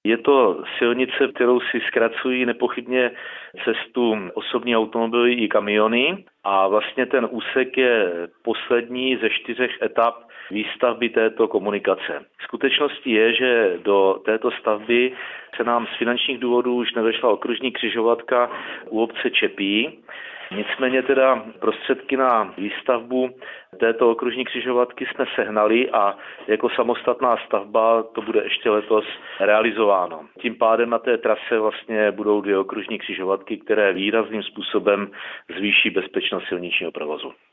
Je to silnice, kterou si zkracují nepochybně cestu osobní automobily i kamiony a vlastně ten úsek je poslední ze 4 etap výstavby této komunikace. Skutečností je, že do této stavby se nám z finančních důvodů už nedošla okružní křižovatka u obce Čepí. Nicméně teda prostředky na výstavbu této okružní křižovatky jsme sehnali a jako samostatná stavba to bude ještě letos realizováno. Tím pádem na té trase vlastně budou 2 okružní křižovatky, které výrazným způsobem zvýší bezpečnost silničního provozu.